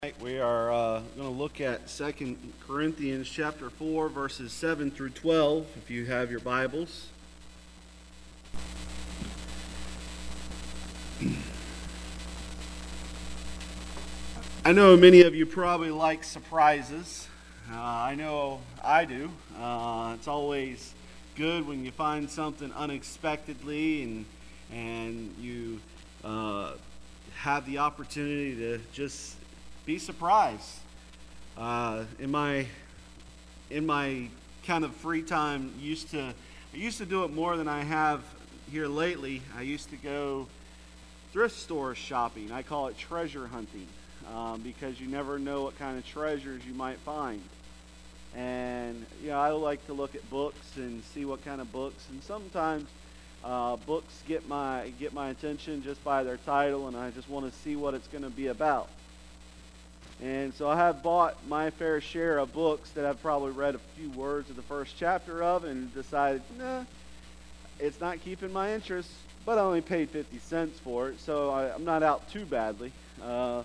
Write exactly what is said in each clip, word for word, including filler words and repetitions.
Tonight we are uh, going to look at Second Corinthians chapter four, verses seven through twelve, if you have your Bibles. I know many of you probably like surprises. Uh, I know I do. Uh, it's always good when you find something unexpectedly and, and you uh, have the opportunity to just be surprised. Uh, in my in my kind of free time, used to I used to do it more than I have here lately. I used to go thrift store shopping. I call it treasure hunting um, because you never know what kind of treasures you might find. And you know, I like to look at books and see what kind of books. And sometimes uh, books get my get my attention just by their title, and I just want to see what it's going to be about. And so I have bought my fair share of books that I've probably read a few words of the first chapter of and decided, nah, it's not keeping my interest, but I only paid fifty cents for it, so I, I'm not out too badly. Uh,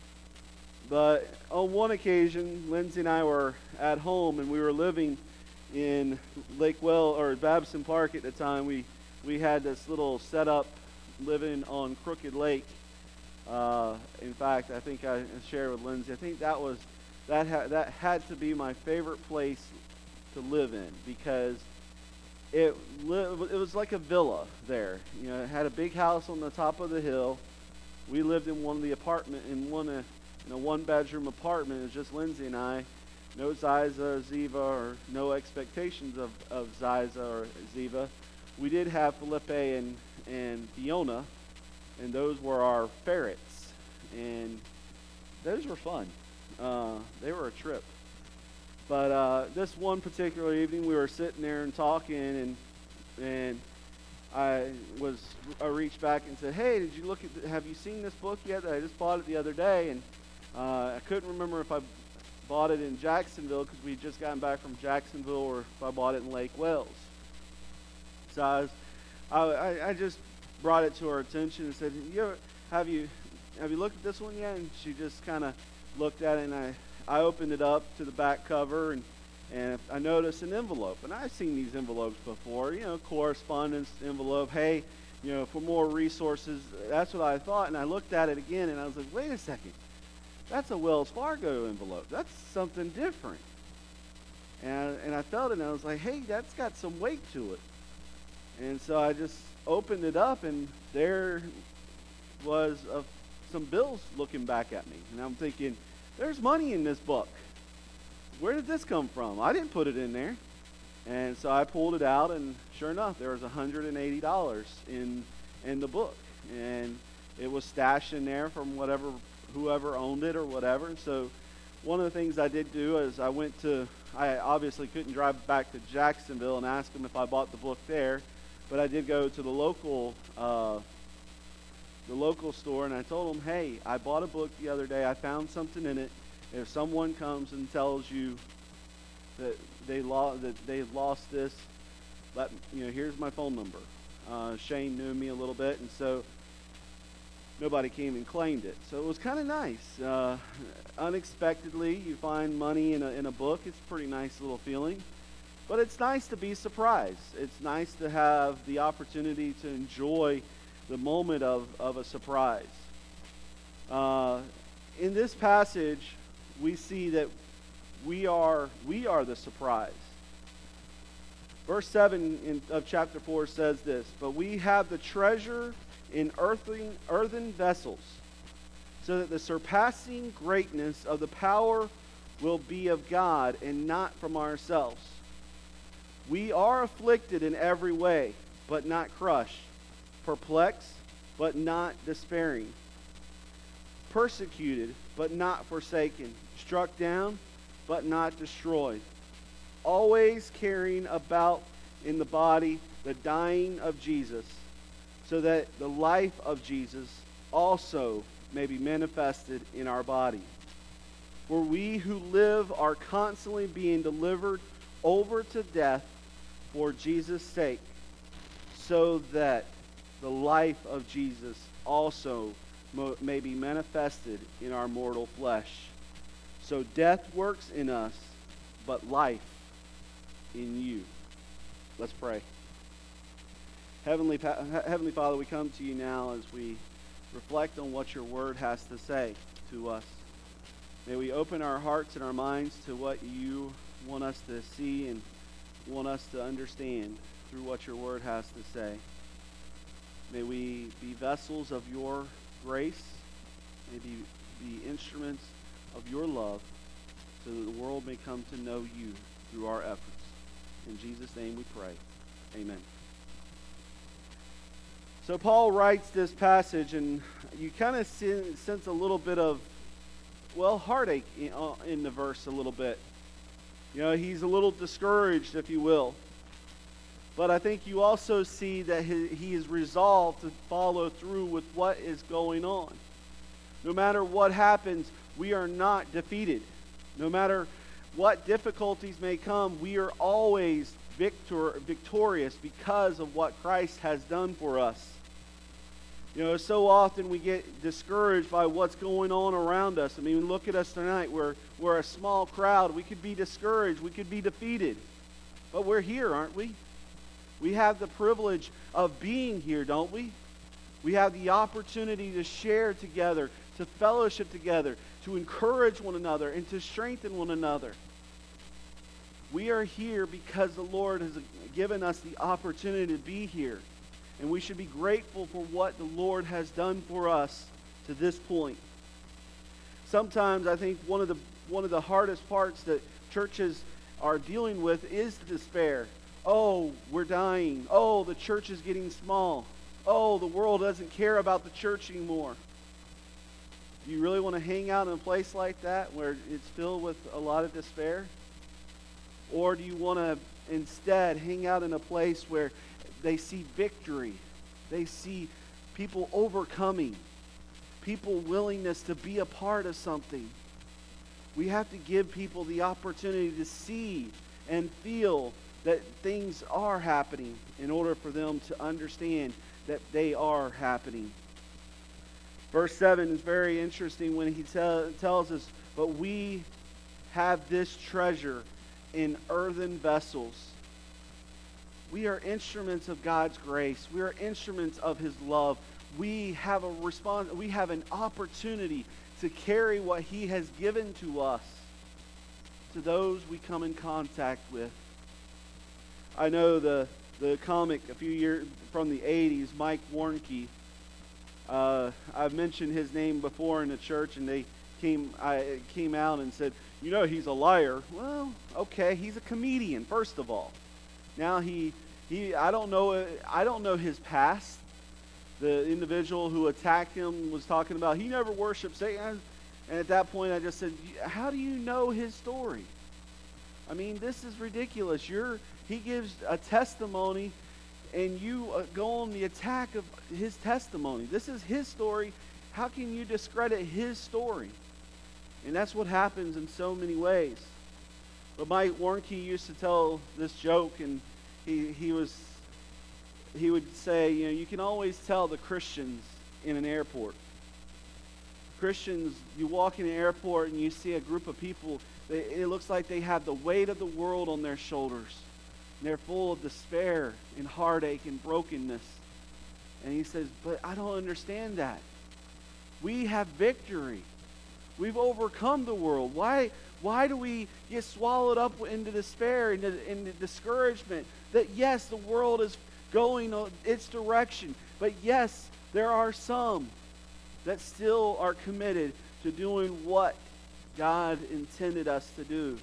but on one occasion, Lindsay and I were at home, and we were living in Lake Well, or Babson Park at the time. We, we had this little setup living on Crooked Lake. Uh, in fact, I think I shared with Lindsay, I think that was that ha- that had to be my favorite place to live in because it li- it was like a villa there. You know, it had a big house on the top of the hill. We lived in one of the apartment in one uh, in a one bedroom apartment. It was just Lindsay and I. No Ziza or Ziva, or no expectations of, of Ziza or Ziva. We did have Felipe and and Fiona. And those were our ferrets, and those were fun. Uh, they were a trip. But uh, this one particular evening, we were sitting there and talking, and and I was I reached back and said, "Hey, did you look at? The, have you seen this book yet? I just bought it the other day." And uh, I couldn't remember if I bought it in Jacksonville because we had just gotten back from Jacksonville, or if I bought it in Lake Wells. So I was, I, I, I just brought it to her attention and said, you ever, have you have you looked at this one yet? And she just kind of looked at it, and I, I opened it up to the back cover, and, and I noticed an envelope. And I've seen these envelopes before, you know, correspondence envelope. Hey, you know, for more resources. That's what I thought. And I looked at it again, and I was like, wait a second. That's a Wells Fargo envelope. That's something different. And, and I felt it, and I was like, hey, that's got some weight to it. And so I just opened it up, and there was a, some bills looking back at me. And I'm thinking, there's money in this book. Where did this come from? I didn't put it in there. And so I pulled it out, and sure enough, there was one hundred eighty dollars in in the book. And it was stashed in there from whatever, whoever owned it or whatever. And so one of the things I did do is I went to, I obviously couldn't drive back to Jacksonville and ask them if I bought the book there. But I did go to the local, uh, the local store, and I told them, "Hey, I bought a book the other day. I found something in it. If someone comes and tells you that they lost that they lost this, let you know. Here's my phone number." Uh, Shane knew me a little bit, and so nobody came and claimed it. So it was kind of nice. Uh, unexpectedly, you find money in a in a book. It's a pretty nice little feeling. But it's nice to be surprised. It's nice to have the opportunity to enjoy the moment of, of a surprise. Uh, in this passage, we see that we are we are the surprise. Verse seven in, of chapter four says this, "But we have the treasure in earthen, earthen vessels, so that the surpassing greatness of the power will be of God and not from ourselves. We are afflicted in every way, but not crushed, perplexed, but not despairing, persecuted, but not forsaken, struck down, but not destroyed, always carrying about in the body the dying of Jesus, so that the life of Jesus also may be manifested in our body. For we who live are constantly being delivered over to death for Jesus' sake, so that the life of Jesus also may be manifested in our mortal flesh. So death works in us, but life in you. Let's pray. Heavenly, Heavenly Father, we come to you now as we reflect on what your word has to say to us. May we open our hearts and our minds to what you want us to see and want us to understand through what your word has to say. May we be vessels of your grace. May we be instruments of your love so that the world may come to know you through our efforts. In Jesus' name we pray. Amen. So Paul writes this passage, and you kind of sense a little bit of, well, heartache in, uh, in the verse a little bit. You know, he's a little discouraged, if you will. But I think you also see that he, he is resolved to follow through with what is going on. No matter what happens, we are not defeated. No matter what difficulties may come, we are always victor, victorious because of what Christ has done for us. You know, so often we get discouraged by what's going on around us. I mean, look at us tonight. We're, we're a small crowd. We could be discouraged. We could be defeated. But we're here, aren't we? We have the privilege of being here, don't we? We have the opportunity to share together, to fellowship together, to encourage one another, and to strengthen one another. We are here because the Lord has given us the opportunity to be here. And we should be grateful for what the Lord has done for us to this point. Sometimes I think one of the one of the hardest parts that churches are dealing with is the despair. Oh, we're dying. Oh, the church is getting small. Oh, the world doesn't care about the church anymore. Do you really want to hang out in a place like that where it's filled with a lot of despair? Or do you want to instead hang out in a place where they see victory, they see people overcoming, people willingness to be a part of something? We have to give people the opportunity to see and feel that things are happening in order for them to understand that they are happening. Verse seven is very interesting when he tell, tells us, but we have this treasure in earthen vessels. We are instruments of God's grace. We are instruments of his love. We have a respons- we have an opportunity to carry what he has given to us to those we come in contact with. I know the the comic a few years from the eighties, Mike Warnke. Uh, I've mentioned his name before in the church, and they came I came out and said, you know, he's a liar. Well, okay, he's a comedian, first of all. Now he he I don't know I don't know his past. The individual who attacked him was talking about he never worshiped Satan, and at that point I just said, how do you know his story? I mean, this is ridiculous. You're he gives a testimony, and you uh, go on the attack of his testimony. This is his story. How can you discredit his story? And that's what happens in so many ways. But Mike Warnke used to tell this joke, and he he was he would say, you know, you can always tell the Christians in an airport. Christians, you walk in an airport and you see a group of people, they, it looks like they have the weight of the world on their shoulders. They're full of despair and heartache and brokenness. And he says, but I don't understand that. We have victory. We've overcome the world. Why, why do we get swallowed up into despair and into, into discouragement? That yes, the world is going its direction. But yes, there are some that still are committed to doing what God intended us to do.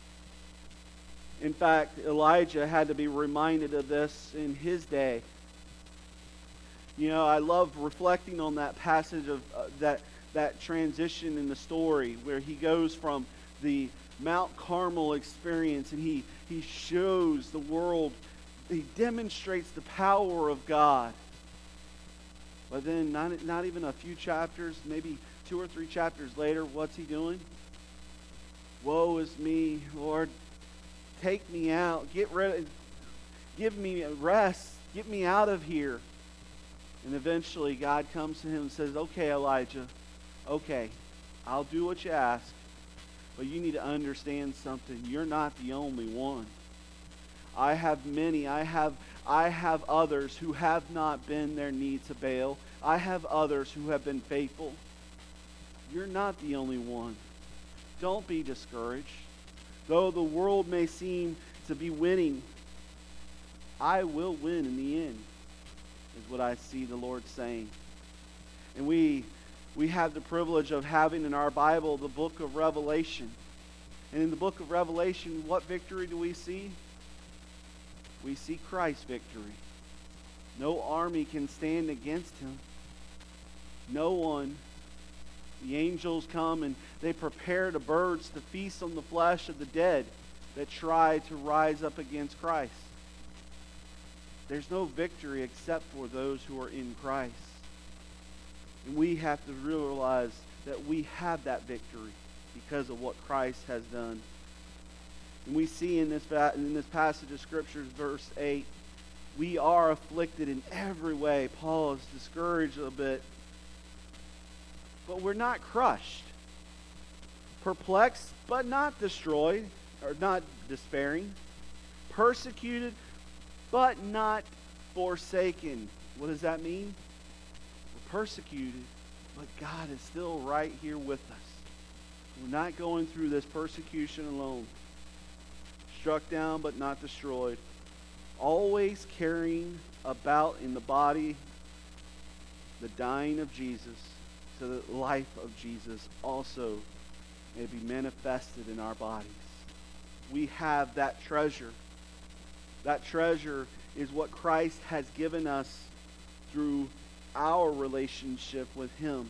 In fact, Elijah had to be reminded of this in his day. You know, I love reflecting on that passage of uh, that that transition in the story where he goes from the Mount Carmel experience and he he shows the world, he demonstrates the power of God. But then not, not even a few chapters, maybe two or three chapters later, what's he doing? Woe is me, Lord. Take me out. Get rid. Give me a rest. Get me out of here. And eventually God comes to him and says, okay, Elijah, okay, I'll do what you ask, but you need to understand something. You're not the only one. I have many. I have, I have others who have not bent their knee to Baal. I have others who have been faithful. You're not the only one. Don't be discouraged. Though the world may seem to be winning, I will win in the end, is what I see the Lord saying. And we we have the privilege of having in our Bible the book of Revelation. And in the book of Revelation, what victory do we see? We see Christ's victory. No army can stand against him. No one. The angels come and they prepare the birds to feast on the flesh of the dead that try to rise up against Christ. There's no victory except for those who are in Christ. And we have to realize that we have that victory because of what Christ has done. And we see in this, in this passage of Scripture, verse eight, we are afflicted in every way. Paul is discouraged a bit. But we're not crushed. Perplexed, but not destroyed, or not despairing. Persecuted, but not forsaken. What does that mean? We're persecuted, but God is still right here with us. We're not going through this persecution alone. Struck down, but not destroyed. Always carrying about in the body the dying of Jesus, so that the life of Jesus also may be manifested in our bodies. We have that treasure. That treasure is what Christ has given us through our relationship with Him.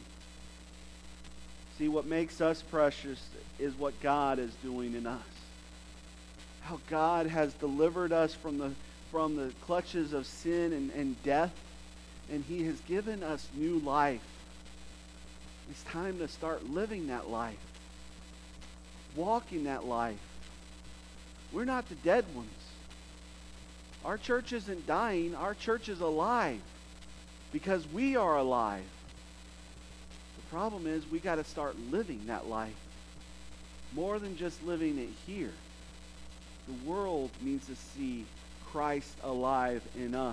See, what makes us precious is what God is doing in us. How God has delivered us from the, from the clutches of sin and, and death, and He has given us new life. It's time to start living that life. Walking that life. We're not the dead ones. Our church isn't dying. Our church is alive because we are alive. The problem is we got to start living that life. More than just living it here. The world needs to see Christ alive in us.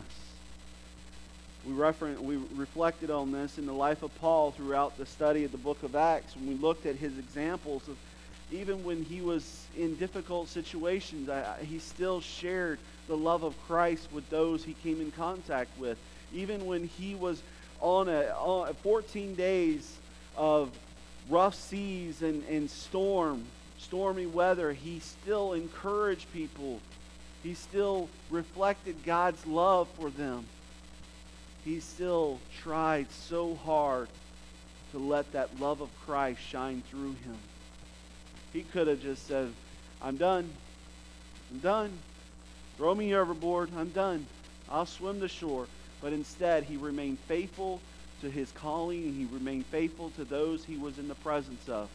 We, refer- we reflected on this in the life of Paul throughout the study of the book of Acts when we looked at his examples of even when he was in difficult situations, I, he still shared the love of Christ with those he came in contact with. Even when he was on a on fourteen days of rough seas and, and storm, stormy weather, he still encouraged people. He still reflected God's love for them. He still tried so hard to let that love of Christ shine through him. He could have just said, I'm done. I'm done. Throw me overboard. I'm done. I'll swim to shore. But instead, he remained faithful to his calling, and he remained faithful to those he was in the presence of.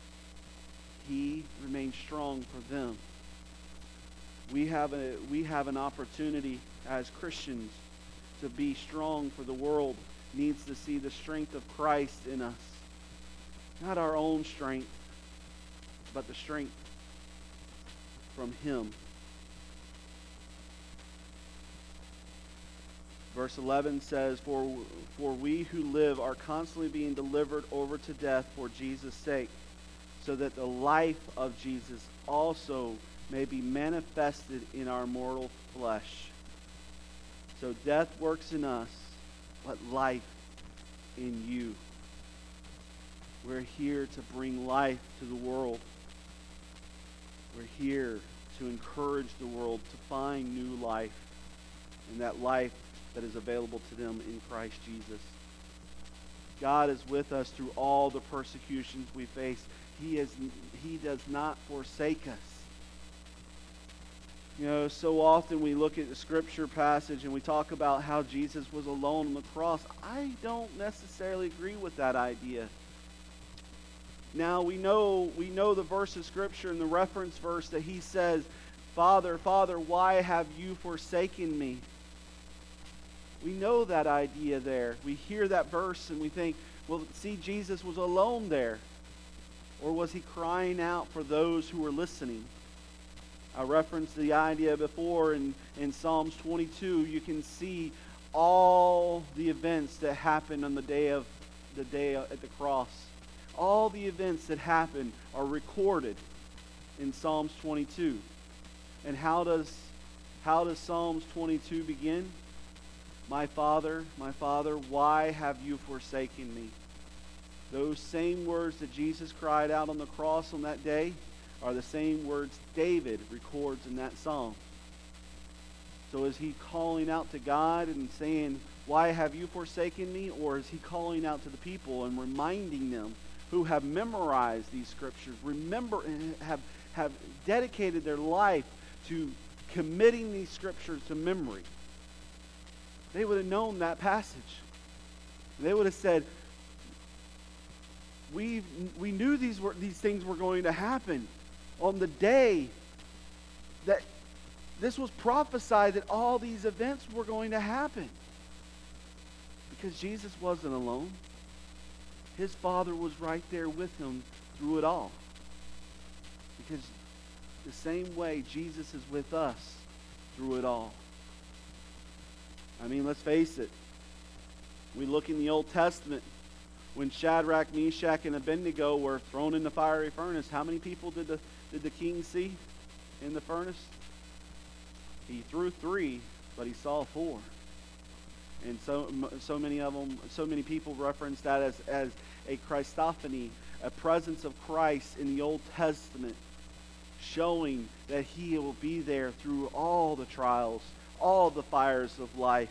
He remained strong for them. We have a, we have an opportunity as Christians to be strong, for the world needs to see the strength of Christ in us. Not our own strength, but the strength from Him. Verse eleven says, For, for we who live are constantly being delivered over to death for Jesus' sake, so that the life of Jesus also may be manifested in our mortal flesh. So death works in us, but life in you. We're here to bring life to the world. We're here to encourage the world to find new life, and that life that is available to them in Christ Jesus. God is with us through all the persecutions we face. He is, He does not forsake us. You know, so often we look at the scripture passage and we talk about how Jesus was alone on the cross. I don't necessarily agree with that idea. Now, we know we know the verse of Scripture and the reference verse that he says, Father, Father, why have you forsaken me? We know that idea there. We hear that verse and we think, well, see, Jesus was alone there. Or was he crying out for those who were listening? I referenced the idea before in, in Psalms twenty-two. You can see all the events that happened on the day of the day at the cross. All the events that happened are recorded in Psalms twenty-two. And how does how does Psalms twenty-two begin? My Father, my Father, why have you forsaken me? Those same words that Jesus cried out on the cross on that day are the same words David records in that psalm. So is he calling out to God and saying, why have you forsaken me? Or is he calling out to the people and reminding them who have memorized these scriptures, remember and have, have dedicated their life to committing these scriptures to memory? They would have known that passage. They would have said, we we knew these were these things were going to happen on the day that this was prophesied, that all these events were going to happen. Because Jesus wasn't alone. His Father was right there with him through it all. Because the same way Jesus is with us through it all. I mean, let's face it. We look in the Old Testament, when Shadrach, Meshach, and Abednego were thrown in the fiery furnace, how many people did the, did the king see in the furnace? He threw three, but he saw four. And so so many of them, so many people reference that as, as a Christophany, a presence of Christ in the Old Testament, showing that he will be there through all the trials, all the fires of life.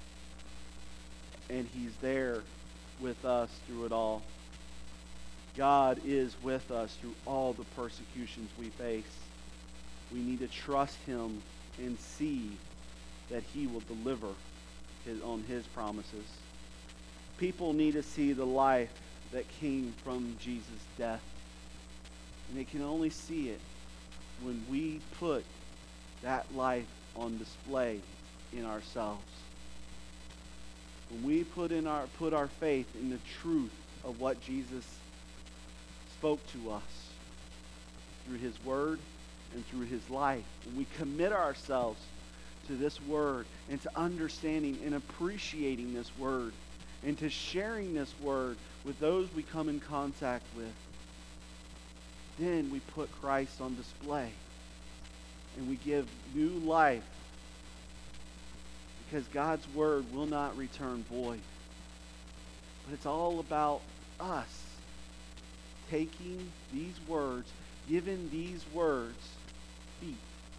And he's there with us through it all. God is with us through all the persecutions we face. We need to trust him and see that he will deliver his, on his promises. People need to see the life that came from Jesus' death. And they can only see it when we put that life on display in ourselves. When we put in our put our faith in the truth of what Jesus spoke to us through his word and through his life, when we commit ourselves to this word and to understanding and appreciating this word and to sharing this word with those we come in contact with, then we put Christ on display and we give new life. Because God's word will not return void. But it's all about us taking these words, giving these words feet,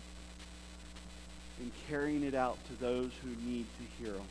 and carrying it out to those who need to hear them.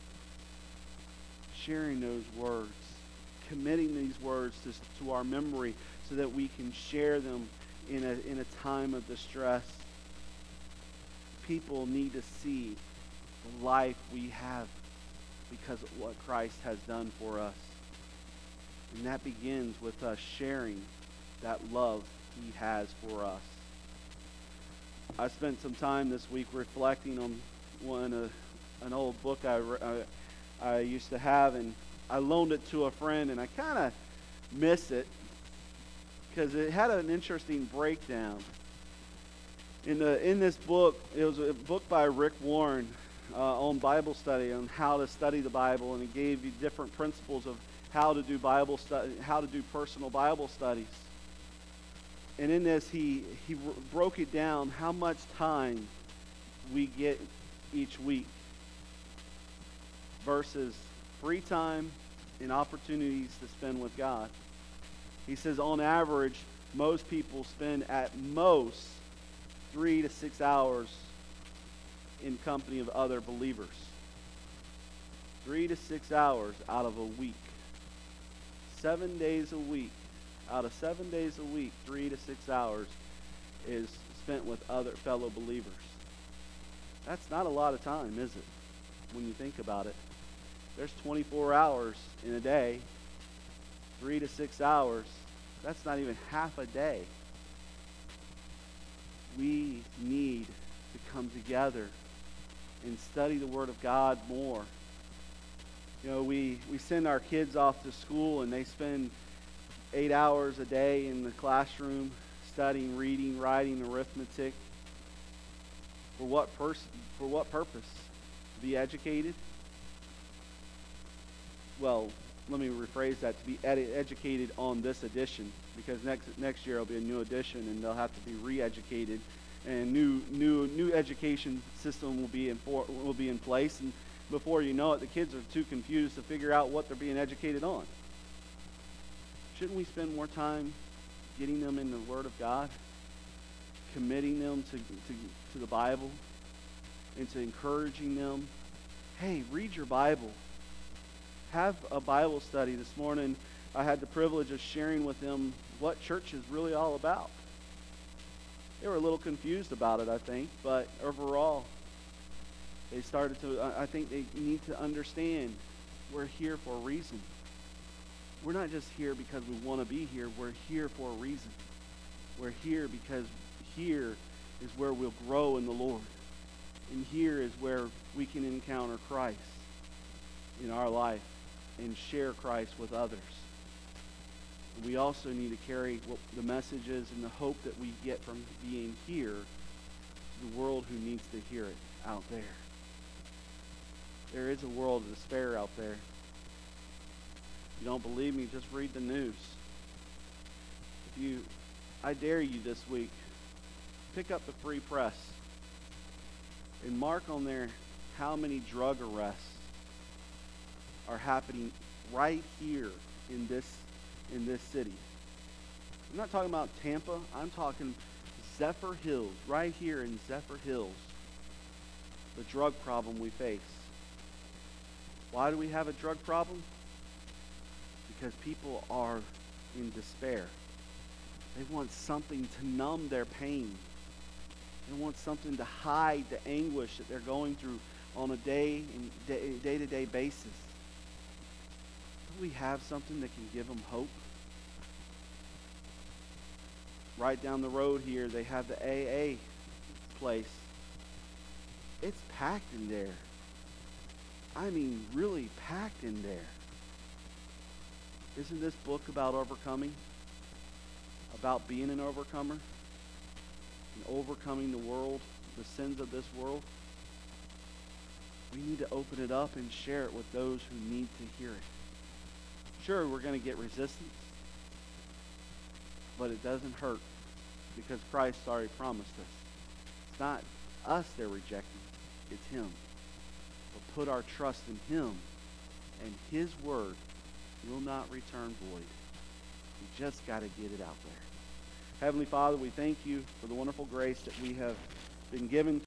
Sharing those words, committing these words to, to our memory so that we can share them in a, in a time of distress. People need to see the life we have because of what Christ has done for us. And that begins with us sharing that love he has for us. I spent some time this week reflecting on one uh, an old book I, I, I used to have, and I loaned it to a friend, and I kind of miss it because it had an interesting breakdown. In the in this book, it was a book by Rick Warren, Uh, on Bible study, on how to study the Bible, and it gave you different principles of how to do Bible study, how to do personal Bible studies. And in this, he he r- broke it down how much time we get each week versus free time and opportunities to spend with God. He says on average, most people spend at most three to six hours in company of other believers. Three to six hours out of a week. Seven days a week. Out of seven days a week, three to six hours is spent with other fellow believers. That's not a lot of time, is it? When you think about it. There's twenty-four hours in a day. Three to six hours. That's not even half a day. We need to come together and study the Word of God more You know, we, we send our kids off to school and they spend eight hours a day in the classroom studying, reading, writing, arithmetic. For what person? For what purpose? To be educated? Well, let me rephrase that. To be ed- educated on this edition, because next next year will be a new edition, and they'll have to be re-educated, and new new new education system will be in for, will be in place, and before you know it, the kids are too confused to figure out what they're being educated on. Shouldn't we spend more time getting them in the Word of God, committing them to, to, to the Bible, and to encouraging them? Hey, read your Bible. Have a Bible study. This morning, I had the privilege of sharing with them what church is really all about. They were a little confused about it, I think, but overall, they started to, I think they need to understand we're here for a reason. We're not just here because we want to be here. We're here for a reason. We're here because here is where we'll grow in the Lord. And here is where we can encounter Christ in our life and share Christ with others. And we also need to carry what the messages and the hope that we get from being here to the world who needs to hear it out there. There is a world of despair out there. If you don't believe me, just read the news. If you, I dare you this week, pick up the Free Press and mark on there how many drug arrests are happening right here in this in this city. I'm not talking about Tampa. I'm talking Zephyr Hills, right here in Zephyr Hills. The drug problem we face. Why do we have a drug problem? Because people are in despair. They want something to numb their pain. They want something to hide the anguish that they're going through on a day and day, day-to-day basis. Do we have something that can give them hope? Right down the road here, they have the A A place. It's packed in there. I mean, really packed in there. Isn't this book about overcoming? About being an overcomer? And overcoming the world, the sins of this world? We need to open it up and share it with those who need to hear it. Sure, we're going to get resistance, but it doesn't hurt because Christ already promised us. It's not us they're rejecting, it's Him. But put our trust in Him, and His word will not return void. We just got to get it out there. Heavenly Father, we thank you for the wonderful grace that we have been given